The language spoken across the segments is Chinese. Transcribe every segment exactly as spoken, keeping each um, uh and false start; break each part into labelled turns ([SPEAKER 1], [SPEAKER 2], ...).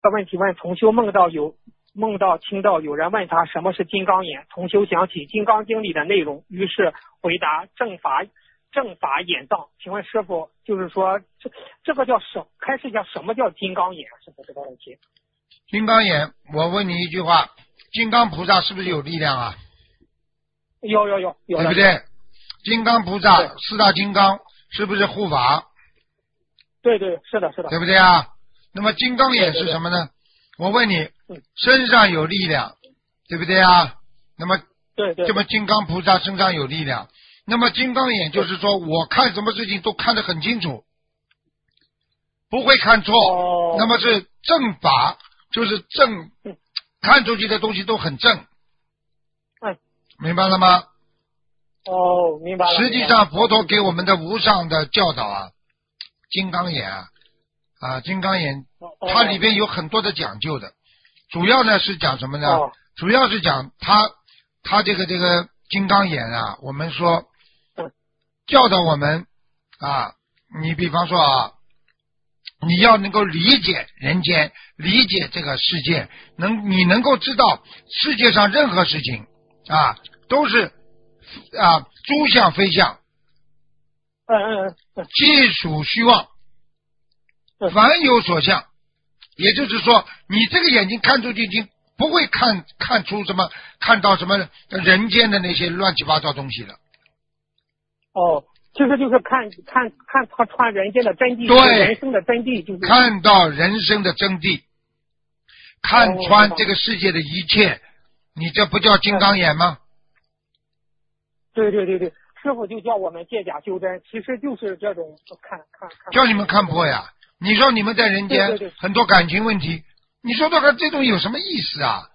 [SPEAKER 1] 个问题问同修梦到有梦到听到有人问他什么是金刚眼，同修想起《金刚经》里的内容，于是回答正法正法眼藏。请问师傅，就是说这这个叫什开始讲什么叫金刚眼？师傅这个问题。
[SPEAKER 2] 金刚眼，我问你一句话，金刚菩萨是不是有力量啊？
[SPEAKER 1] 有有有有，
[SPEAKER 2] 对不对？金刚菩萨四大金刚是不是护法？
[SPEAKER 1] 对对，是的是的，
[SPEAKER 2] 对不对啊？那么金刚眼是什么呢？对对对，我问你，身上有力量，对不对啊？那么
[SPEAKER 1] 对对，
[SPEAKER 2] 这么金刚菩萨身上有力量，那么金刚眼就是说我看什么事情都看得很清楚，不会看错。
[SPEAKER 1] 哦、
[SPEAKER 2] 那么是正法，就是正，看出去的东西都很正。
[SPEAKER 1] 嗯，
[SPEAKER 2] 明白了吗？
[SPEAKER 1] 哦，明白了。
[SPEAKER 2] 实际上，佛陀给我们的无上的教导啊，金刚眼啊，啊，金刚眼，它里边有很多的讲究的。主要呢是讲什么呢？
[SPEAKER 1] 哦、
[SPEAKER 2] 主要是讲它，它这个这个金刚眼啊，我们说教导我们啊，你比方说啊，你要能够理解人间，理解这个世界，能你能够知道世界上任何事情啊都是啊诸相非相，
[SPEAKER 1] 嗯嗯嗯，
[SPEAKER 2] 既属虚妄，凡有所相。也就是说，你这个眼睛看出去已经不会看看出什么，看到什么人间的那些乱七八糟东西了。
[SPEAKER 1] 哦，其实就是看看看他穿人间的真谛，
[SPEAKER 2] 对，
[SPEAKER 1] 人生的真谛，就是
[SPEAKER 2] 看到人生的真谛，看穿这个世界的一切，哦、你这不叫金刚眼吗？
[SPEAKER 1] 对对对对，师傅就叫我们借假修真，其实就是这种看看看。
[SPEAKER 2] 叫你们看破呀！你说你们在人间
[SPEAKER 1] 对对对
[SPEAKER 2] 很多感情问题，你说这个这种有什么意思啊？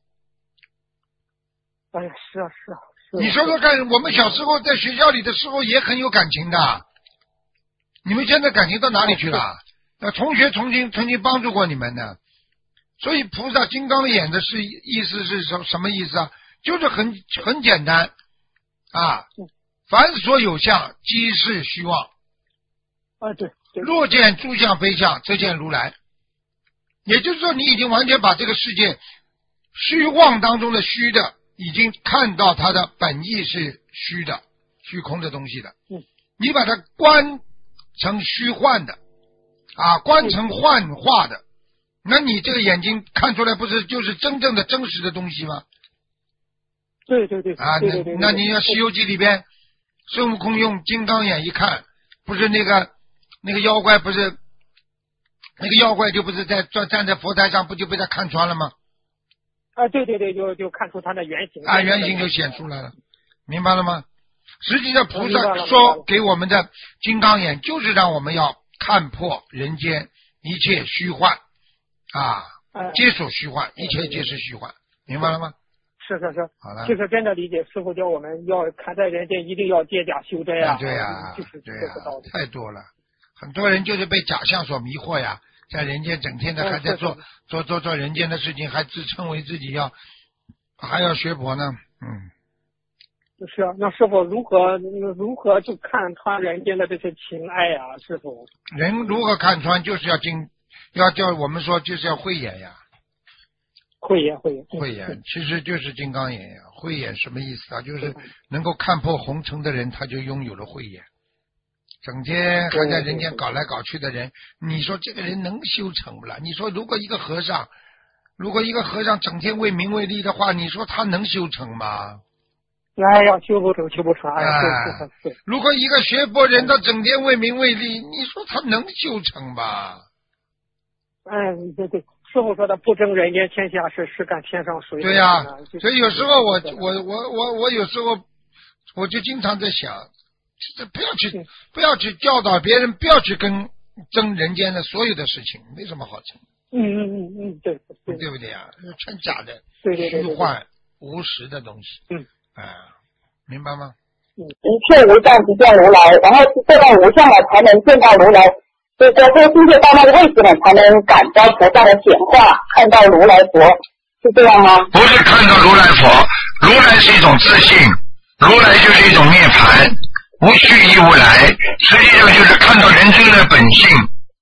[SPEAKER 1] 哎呀，是啊是啊。是啊
[SPEAKER 2] 你说说看，我们小时候在学校里的时候也很有感情的，你们现在感情到哪里去了？那同学曾经曾经帮助过你们的，所以菩萨金刚眼的是意思是什什么意思啊？就是很很简单啊，凡所有相，即是虚妄。
[SPEAKER 1] 啊对。
[SPEAKER 2] 若见诸相非相，则见如来。也就是说，你已经完全把这个世界虚妄当中的虚的，已经看到它的本意是虚的、虚空的东西的。
[SPEAKER 1] 嗯，
[SPEAKER 2] 你把它观成虚幻的，啊，观成幻化的，那你这个眼睛看出来不是就是真正的真实的东西吗？
[SPEAKER 1] 对对对。
[SPEAKER 2] 啊，
[SPEAKER 1] 对对对对
[SPEAKER 2] 那那你要《西游记》里边，孙悟空用金刚眼一看，不是那个。那个妖怪不是，那个妖怪就不是在站站在佛台上，不就被他看穿了吗？
[SPEAKER 1] 啊，对对对，就就看出他的原型。
[SPEAKER 2] 啊，原型就显出来了，明白了吗？实际上，菩萨说给我们的金刚眼，就是让我们要看破人间一切虚幻啊，皆属虚幻，一切皆是虚幻，明白了吗？
[SPEAKER 1] 是是是，
[SPEAKER 2] 好了，
[SPEAKER 1] 其实真的理解师傅叫我们要看待人间，一定要借假修真啊。
[SPEAKER 2] 对呀，
[SPEAKER 1] 就是
[SPEAKER 2] 对呀，太多了。很多人就是被假象所迷惑呀，在人间整天的还在做、哦、做做做人间的事情，还自称为自己要还要学佛呢。嗯，
[SPEAKER 1] 就是啊，那师傅如何如何去看穿人间的这些情爱啊？师傅，
[SPEAKER 2] 人如何看穿，就是要经要叫我们说就是要慧眼呀。
[SPEAKER 1] 慧眼慧眼
[SPEAKER 2] 慧眼其实就是金刚眼呀。慧眼什么意思啊？就是能够看破红尘的人，他就拥有了慧眼。整天还在人间搞来搞去的人，你说这个人能修成不啦？你说如果一个和尚，如果一个和尚整天为名为利的话，你说他能修成吗？
[SPEAKER 1] 哎呀，修不成，修不成。哎呀，
[SPEAKER 2] 对对对。如果一个学佛人他整天为名为利，你说他能修成吗？
[SPEAKER 1] 哎，对对，师傅说的不争人间天下事，只干天上水。
[SPEAKER 2] 对呀、啊，所以有时候我我我我我有时候我就经常在想。不要去，不要去教导别人，不要去跟争人间的所有的事情，没什么好争。
[SPEAKER 1] 嗯嗯嗯嗯，对对，
[SPEAKER 2] 对不对啊？全假的，
[SPEAKER 1] 对对对，
[SPEAKER 2] 虚幻无实的东西。
[SPEAKER 1] 嗯，
[SPEAKER 2] 啊，明白吗？
[SPEAKER 3] 嗯，一切无相即见如来，然后见到无相了才能见到如来，所以说这个境界到那个位置呢，才能感到菩萨的显化，看到如来佛，是这样吗？
[SPEAKER 2] 不是看到如来佛，如来是一种自信，如来就是一种涅槃。无须亦无来，实际上就是看到人生的本性，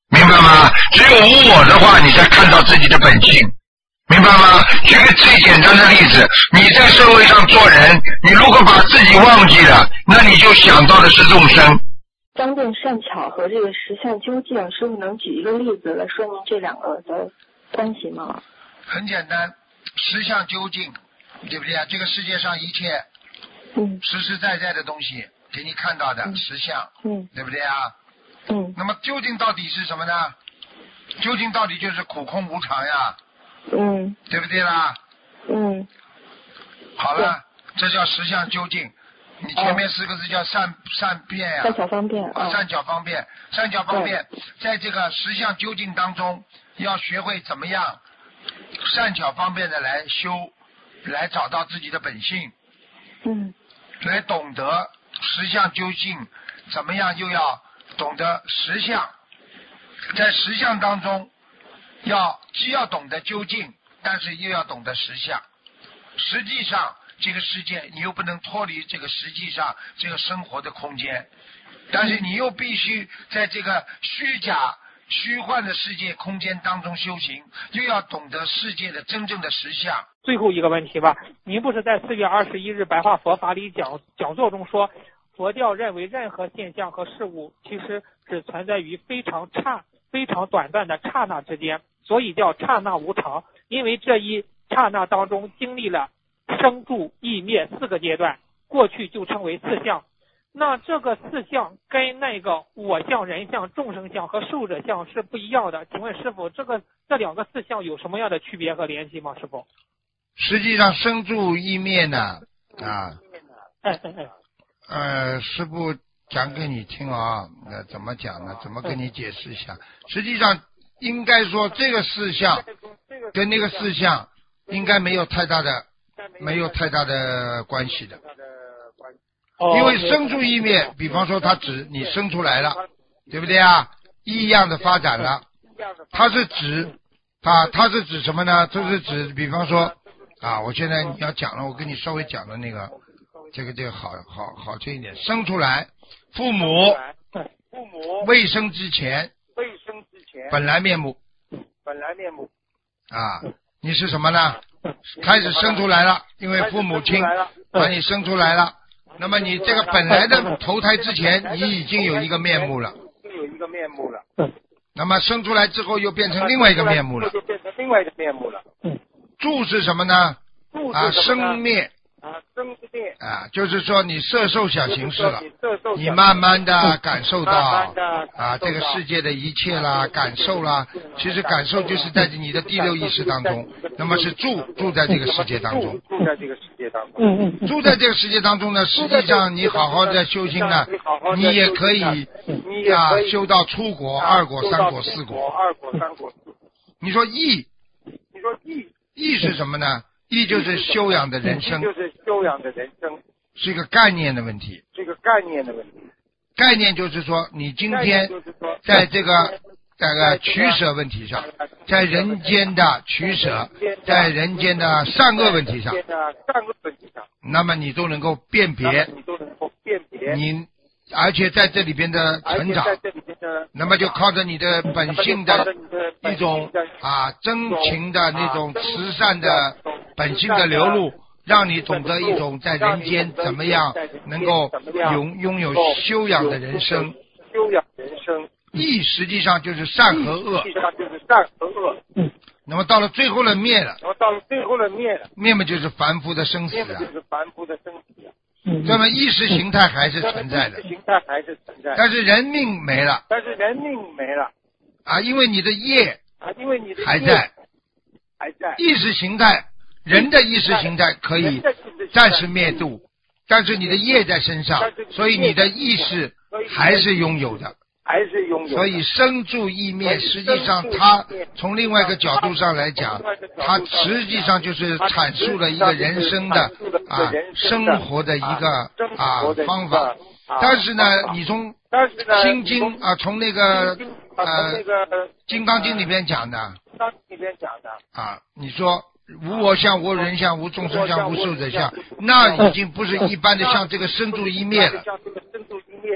[SPEAKER 2] 明白吗？只有无我的话，你才看到自己的本性，明白吗？举个最简单的例子，你在社会上做人，你如果把自己忘记了，那你就想到的是众生。
[SPEAKER 4] 方便善巧和这个实相究竟，师傅能举一个例子来说明这两个的关系吗？
[SPEAKER 2] 很简单，实相究竟，对不对啊？这个世界上一切，
[SPEAKER 4] 嗯，
[SPEAKER 2] 实实在在的东西给你看到的、
[SPEAKER 4] 嗯、
[SPEAKER 2] 实相，
[SPEAKER 4] 嗯，
[SPEAKER 2] 对不对啊？
[SPEAKER 4] 嗯。
[SPEAKER 2] 那么究竟到底是什么呢？究竟到底就是苦空无常呀，
[SPEAKER 4] 嗯，
[SPEAKER 2] 对不对啦？
[SPEAKER 4] 嗯。
[SPEAKER 2] 好了，这叫实相究竟。你前面四个字叫善、哦、善变呀、啊，
[SPEAKER 4] 善巧方便
[SPEAKER 2] 啊，善巧方便，善巧方便，在这个实相究竟当中，要学会怎么样善巧方便的来修，来找到自己的本性，
[SPEAKER 4] 嗯，
[SPEAKER 2] 来懂得实相究竟，怎么样又要懂得实相，在实相当中，要既要懂得究竟，但是又要懂得实相，实际上。这个世界你又不能脱离这个实际上这个生活的空间，但是你又必须在这个虚假虚幻的世界空间当中修行，又要懂得世界的真正的实相。
[SPEAKER 1] 最后一个问题吧，您不是在四月二十一日白话佛法里讲讲座中说，佛教认为任何现象和事物其实只存在于非常刹非常短暂的刹那之间，所以叫刹那无常，因为这一刹那当中经历了生住异灭四个阶段，过去就称为四相。那这个四相跟那个我相、人相、众生相和寿者相是不一样的，请问师父，这个这两个四相有什么样的区别和联系吗？师父？
[SPEAKER 2] 实际上生住异灭呢啊，
[SPEAKER 1] 哎哎哎，
[SPEAKER 2] 呃，师父讲给你听啊，那怎么讲呢？怎么跟你解释一下？实际上应该说这个四相跟那个四相应该没有太大的。没有太大的关系的，因为生住异灭，比方说它指你生出来了，对不对啊？异样的发展了，它是指啊，它是指什么呢？这是指，比方说啊，我现在你要讲了，我跟你稍微讲的那个，这个这个好好好这一点，生出来，父母父母未生之前，未生之前本来面目，本来面目啊，你是什么呢？开始生出来了，因为父母亲把你生出来了，那么你这个本来的投胎之前，你已经有一个面目了，有一个面目了。那么生出来之后又变成另外一个面目了，就变成另外一个面目了。住是什么呢？啊，生灭。啊，生灭啊，就是说你色受想行识了，你慢慢的感受到啊这个世界的一切啦，感受啦，其实感受就是在你的第六意识当中，那么是住住在这个世界当中，住在这个世界当中，嗯嗯，住在这个世界当中呢，实际上你好好的修心呢，你也可以啊修到出国、二国、三国、四国，二国、三国、四国。你说义，你说义，义是什么呢？义就是修养的人生，就是修养的人生，是一个概念的问题，是一个概念的问题。概念就是说，你今天在这个这个取舍问题上，在人间的取舍，在人间的善恶问题上，那么你都能够辨别，你而且在这里边的成长，那么就靠着你的本性的一种啊真情的那种慈善的本性的流露，让你懂得一种在人间怎么样能够拥拥有修养的人生。修养人生，义实际上就是善和恶。实际上就是善和恶。嗯。那么到了最后的灭了。那么到了最后的灭了。灭嘛就是凡夫的生死啊。灭嘛就是凡夫的生死啊。嗯。那么意识形态还是存在的。意识形态还是存在。但是人命没了。但是人命没了。啊，因为你的业。啊，因为你的业还在。还在。意识形态。人的意识形态可以暂时灭度，但是你的业在身上，所以你的意识还是拥有的，还是拥有。所以生住异灭，实际上它从另外一个角度上来讲，它实际上就是阐述了一个人生的啊生活的一个啊方法。但是呢，你从心经啊，从那个呃金刚经里边讲的啊，你说。无我相、无人相、无众生相、无寿者相，那已经不是一般的像这个生住异灭了。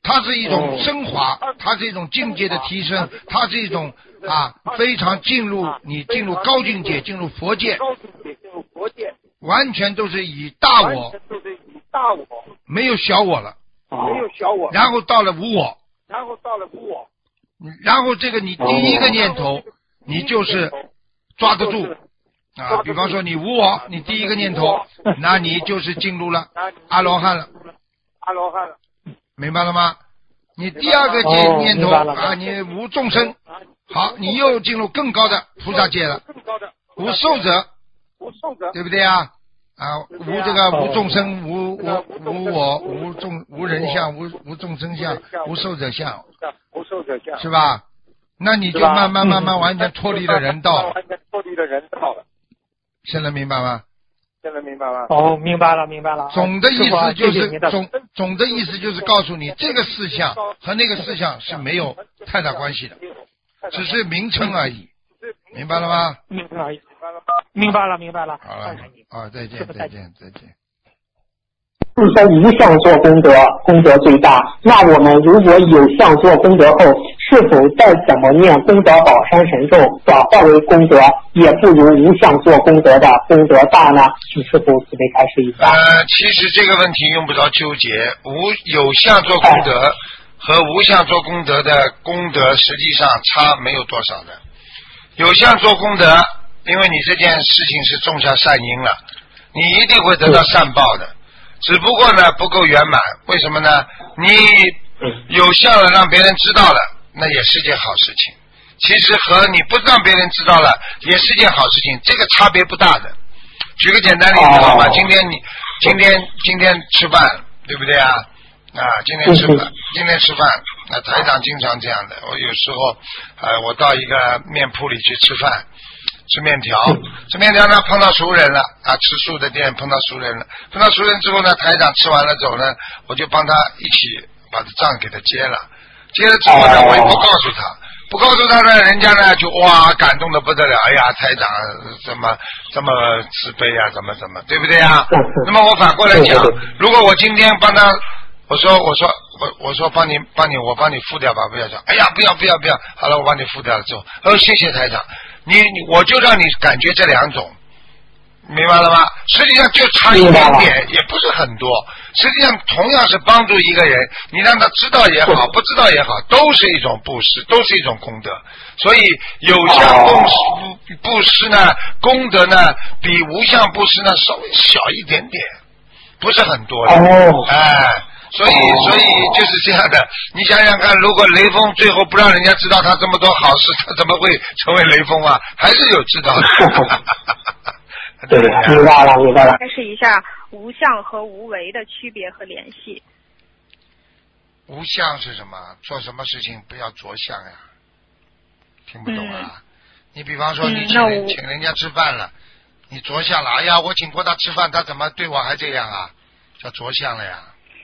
[SPEAKER 2] 它是一种升华，它是一种境界的提升，它是一种啊非常进入你进入高境界，进入佛界，完全都是以大我，没有小我了，
[SPEAKER 1] 没有小我，
[SPEAKER 2] 然后到了无我，
[SPEAKER 1] 然后到了无我，
[SPEAKER 2] 然后这个你第一个念头，你就是抓得住啊。比方说你无我，你第一个念头，那你就是进入了阿罗汉了，
[SPEAKER 1] 阿罗汉了，
[SPEAKER 2] 明白了吗？你第二个念念头啊，你无众生，好，你又进入更高的菩萨界了，无受者，对不对啊？啊，无这个无众生，无无无我，无众无人相，无无众生相，无受者相，
[SPEAKER 1] 无受者相，
[SPEAKER 2] 是吧？那你就慢慢慢慢完全脱离了人道，
[SPEAKER 1] 完全脱离了人道了。
[SPEAKER 2] 现在明白吗？
[SPEAKER 1] 现在明白吗？哦，明白了，明白了。
[SPEAKER 2] 总的意思就是总总的意思就是告诉你，这个事项和那个事项是没有太大关系的，只是名称而已，明白了吗？
[SPEAKER 1] 明白了，明白了，明白了。
[SPEAKER 2] 好了，啊，再见，再见，再见。
[SPEAKER 3] 自身无相做功德，功德最大。那我们如果有相做功德后，是否再怎么念功德宝山神咒转化为功德，也不如无相做功德的功德大呢？请师父慈悲开示一下。
[SPEAKER 2] 呃，其实这个问题用不着纠结，无有相做功德和无相做功德的功德实际上差没有多少的。有相做功德，因为你这件事情是种下善因了，你一定会得到善报的。只不过呢不够圆满，为什么呢？你有相了让别人知道了，那也是件好事情。其实和你不让别人知道了也是件好事情，这个差别不大的。举个简单例子好吗？今天你今天今天吃饭对不对啊？啊，今天吃饭今天吃饭，那台长经常这样的。我有时候呃我到一个面铺里去吃饭。吃面条，吃面条呢碰到熟人了啊，吃素的店碰到熟人了，碰到熟人之后呢，台长吃完了走呢，我就帮他一起把这账给他结了，结了之后呢，我也不告诉他，不告诉他呢，人家呢就哇感动的不得了，哎呀，台长怎么这么慈悲啊，怎么怎么，对不对啊？那么我反过来讲，如果我今天帮他，我说我说我我说帮你帮你我帮你付掉吧，不要讲，哎呀不要不要不要，好了我帮你付掉了之后，哦谢谢台长。你你我就让你感觉这两种，明白了吗？实际上就差一点点，也不是很多。实际上同样是帮助一个人，你让他知道也好，不知道也好，都是一种布施，都是一种功德。所以有相布施布施呢，功德呢比无相布施呢稍微小一点点，不是很多的。哎。所以，所以就是这样的。你想想看，如果雷锋最后不让人家知道他这么多好事，他怎么会成为雷锋啊？还是有知道的。
[SPEAKER 3] 对，明白了，明白了。
[SPEAKER 5] 开示一下无相和无为的区别和联系。
[SPEAKER 2] 无相是什么？做什么事情不要着相呀？听不懂啊？嗯、你比方说，你请人、嗯、请人家吃饭了，你着相了，哎呀，我请过他吃饭，他怎么对我还这样啊？叫着相了呀。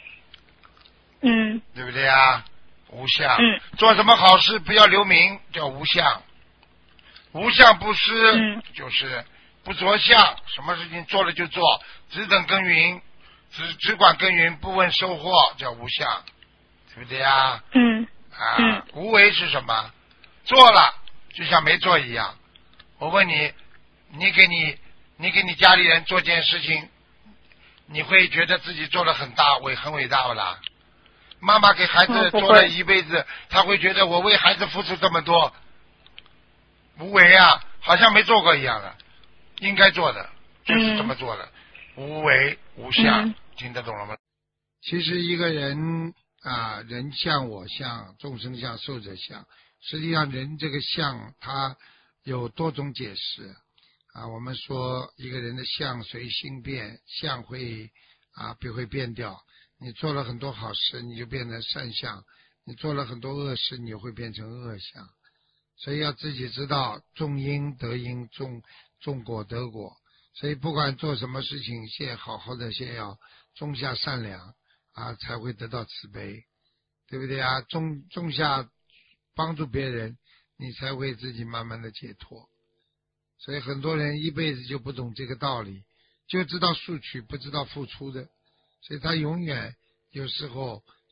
[SPEAKER 5] 嗯，
[SPEAKER 2] 对不对啊？无相，
[SPEAKER 5] 嗯，
[SPEAKER 2] 做什么好事不要留名，叫无相。无相不施，
[SPEAKER 5] 嗯，
[SPEAKER 2] 就是不着相，什么事情做了就做，只等耕耘，只只管耕耘，不问收获，叫无相，对不对啊？
[SPEAKER 5] 嗯，
[SPEAKER 2] 啊，
[SPEAKER 5] 嗯，
[SPEAKER 2] 无为是什么？做了就像没做一样。我问你，你给你你给你家里人做件事情，你会觉得自己做了很大伟很伟大不啦？妈妈给孩子做了一辈子，他会觉得我为孩子付出这么多，无为啊，好像没做过一样的。应该做的就是这么做的，嗯、无为无相、嗯，听得懂了吗？其实一个人啊，人相、我相、众生相、寿者相，实际上人这个相它有多种解释啊。我们说一个人的相随心变，相会啊不会变掉。你做了很多好事，你就变成善相；你做了很多恶事，你会变成恶相。所以要自己知道，种因得因，种种果得果。所以不管做什么事情，先好好的先要种下善良啊，才会得到慈悲，对不对啊？种种下帮助别人，你才会自己慢慢的解脱。所以很多人一辈子就不懂这个道理，就知道索取，不知道付出的。所以他永远有时候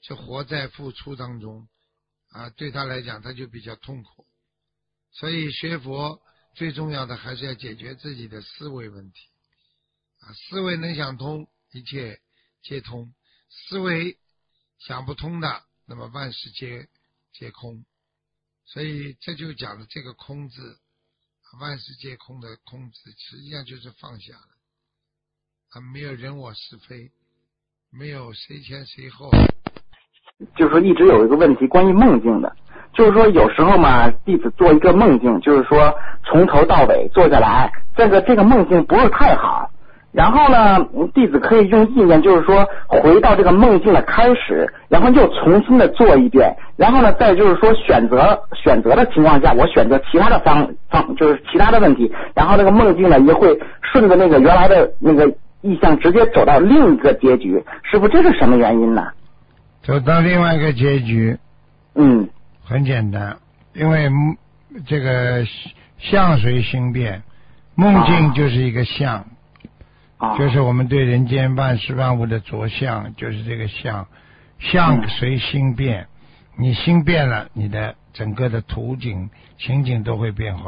[SPEAKER 2] 是活在付出当中啊，对他来讲他就比较痛苦。所以学佛最重要的还是要解决自己的思维问题啊，思维能想通，一切皆通；思维想不通的，那么万事皆皆空。所以这就讲了这个空字，万事皆空的空字，实际上就是放下了啊，没有人我是非，没有谁前谁后。
[SPEAKER 6] 就是说一直有一个问题关于梦境的，就是说有时候嘛，弟子做一个梦境，就是说从头到尾做下来，这个这个梦境不是太好，然后呢弟子可以用意念，就是说回到这个梦境的开始，然后又重新的做一遍，然后呢再就是说选择选择的情况下，我选择其他的方方就是其他的问题，然后那个梦境呢也会顺着那个原来的那个意象直接走到另一个结局。师父，这是什么原因呢？
[SPEAKER 2] 走到另外一个结局，
[SPEAKER 6] 嗯，
[SPEAKER 2] 很简单，因为这个相随心变，梦境就是一个相，
[SPEAKER 6] 啊，
[SPEAKER 2] 就是我们对人间万事万物的着相，就是这个相，相随心变，你心变了，你的整个的图景情景都会变化。